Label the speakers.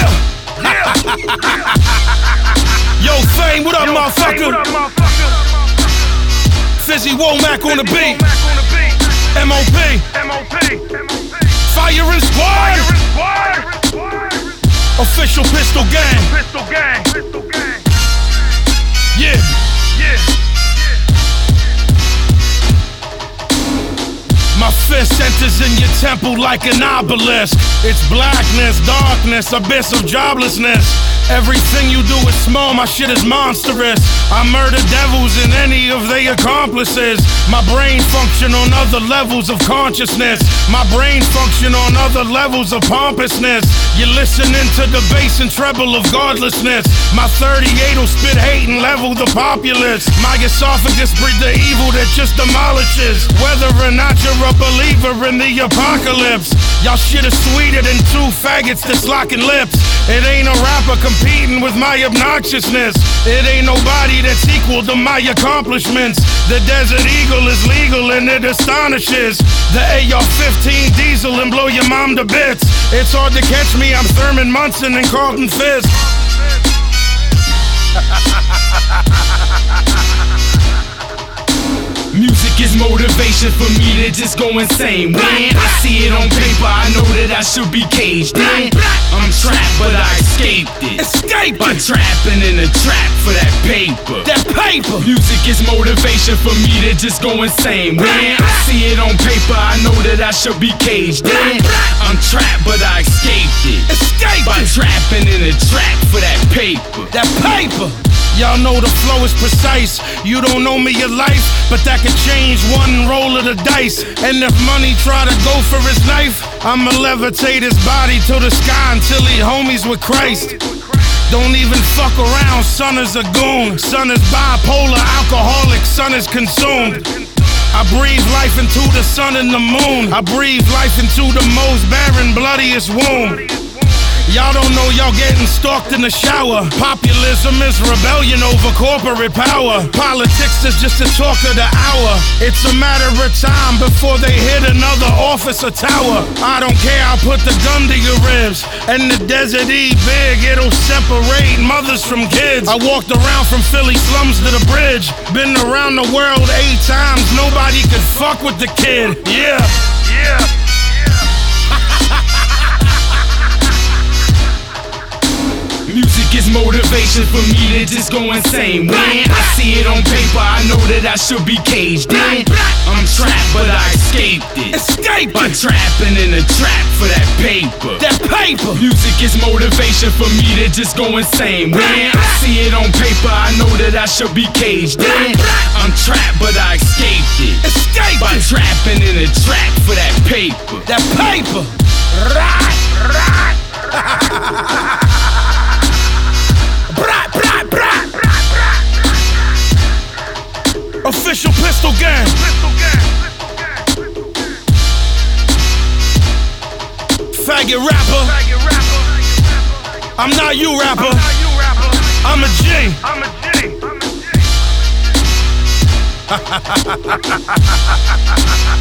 Speaker 1: Yeah. Yo, Fame, what up, motherfucker? Fizzy Womack on the beat. MOP. Fire and Squad. Official Pistol Gang. Yeah. My fist enters in your temple like an obelisk. It's blackness, darkness, abyss of joblessness. Everything you do is small, my shit is monstrous. I murder devils and any of their accomplices. My brain function on other levels of consciousness. My brain function on other levels of pompousness. You're listening to the bass and treble of godlessness. My 38 will spit hate and level the populace. My esophagus breed the evil that just demolishes. Whether or not you're a believer in the apocalypse, y'all shit is sweeter than two faggots that's locking lips. It ain't a rapper competing with my obnoxiousness. It ain't nobody that's equal to my accomplishments. The Desert Eagle is legal and it astonishes. The AR-15 diesel and blow your mom to bits. It's hard to catch me, I'm Thurman Munson and Carlton Fisk.
Speaker 2: Music is motivation for me to just go insane. When I see it on paper, I know that I should be caged in. I'm trapped, but I escaped it. By trapping in a trap for that paper. Music is motivation for me to just go insane. When I see it on paper, I know that I should be caged in. I'm trapped, but I escaped it. By trapping in a trap for that paper.
Speaker 1: Y'all know the flow is precise. You don't know me your life, but that could change one roll of the dice. And if money try to go for his knife, I'ma levitate his body to the sky until he homies with Christ. Don't even fuck around, son is a goon. Son is bipolar, alcoholic, son is consumed. I breathe life into the sun and the moon. I breathe life into the most barren, bloodiest womb. Y'all don't know y'all getting stalked in the shower. Populism is rebellion over corporate power. Politics is just a talk of the hour. It's a matter of time before they hit another office or tower. I don't care, I'll put the gun to your ribs. And the Desert E big, it'll separate mothers from kids. I walked around from Philly slums to the bridge. Been around the world 8 times, nobody could fuck with the kid. Yeah.
Speaker 2: Music is motivation for me to just go insane. When I see it on paper, I know that I should be caged in. I'm trapped, but I escaped it. By trapping in a trap for that paper. Music is motivation for me to just go insane. When I see it on paper, I know that I should be caged in. I'm trapped, but I escaped it. By trapping in a trap for that paper.
Speaker 1: Official Pistol Gang. Faggot rapper. I'm not you rapper. I'm a G.